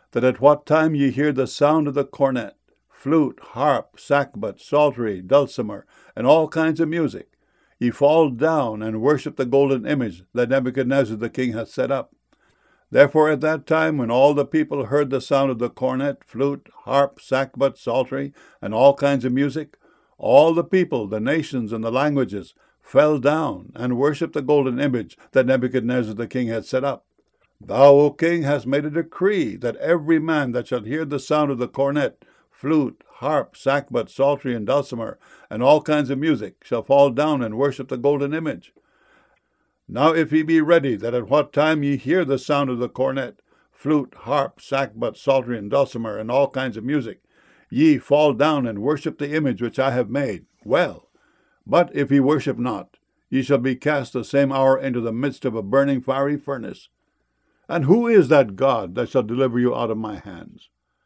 that at what time ye hear the sound of the cornet, flute, harp, sackbut, psaltery, dulcimer, and all kinds of music, ye fall down and worship the golden image that Nebuchadnezzar the king hath set up. Therefore at that time, when all the people heard the sound of the cornet, flute, harp, sackbut, psaltery, and all kinds of music, all the people, the nations, and the languages fell down and worshipped the golden image that Nebuchadnezzar the king had set up. Thou, O king, hast made a decree that every man that shall hear the sound of the cornet, flute, harp, sackbut, psaltery, and dulcimer, and all kinds of music, shall fall down and worship the golden image. Now if ye be ready, that at what time ye hear the sound of the cornet, flute, harp, sackbut, psaltery, and dulcimer, and all kinds of music, ye fall down and worship the image which I have made, well. But if ye worship not, ye shall be cast the same hour into the midst of a burning fiery furnace. And who is that God that shall deliver you out of my hands?